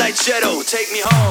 Moonlight shadow, take me home.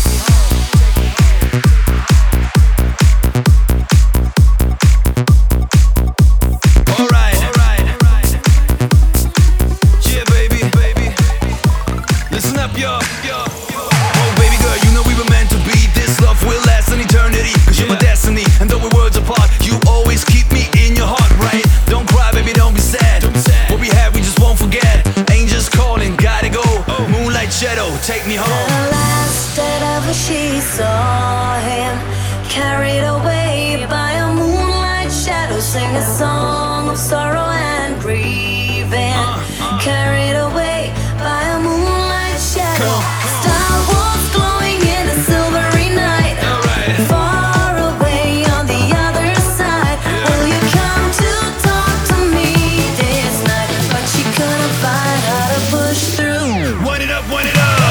Take me home. The last that ever she saw him, carried away by a moonlight shadow, sing a song of sorrow and grieving. Carried away by a moonlight shadow. Star was glowing in a silvery night. Far away on the other side. Will you come to talk to me this night? But she couldn't find how to push through. Wind it up, wind it up.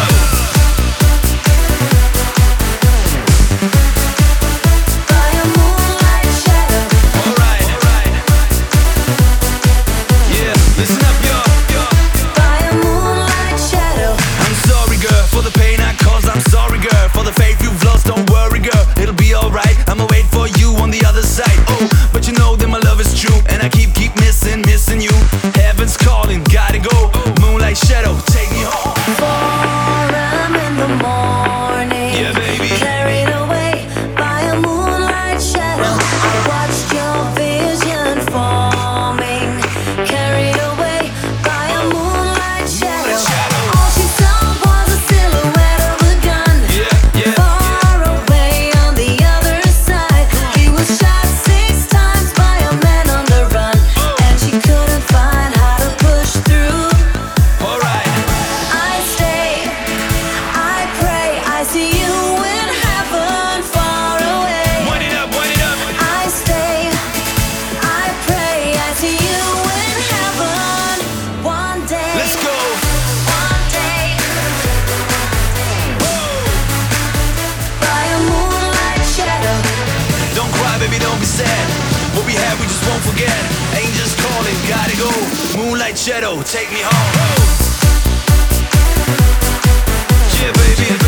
Missing you, heaven's calling, gotta go. Moonlight shadow, take me home. 4 a.m. in the morning, yeah, baby. Carried away by a moonlight shadow. I watched your vision forming. Carried away by a moonlight shadow. All she saw was a silhouette of a gun. Far away on the other side. He was shot 6 times by a man on the run. Couldn't find how to push through. Alright. I stay, I pray, I see you in heaven far away. Wind it up, wind it up. I stay, I pray, I see you in heaven one day. Let's go. One day. Whoa. By a moonlight shadow. Don't cry, baby, don't be sad. What we had, we just won't forget. Angels calling, gotta go. Moonlight shadow, take me home. Yeah, baby.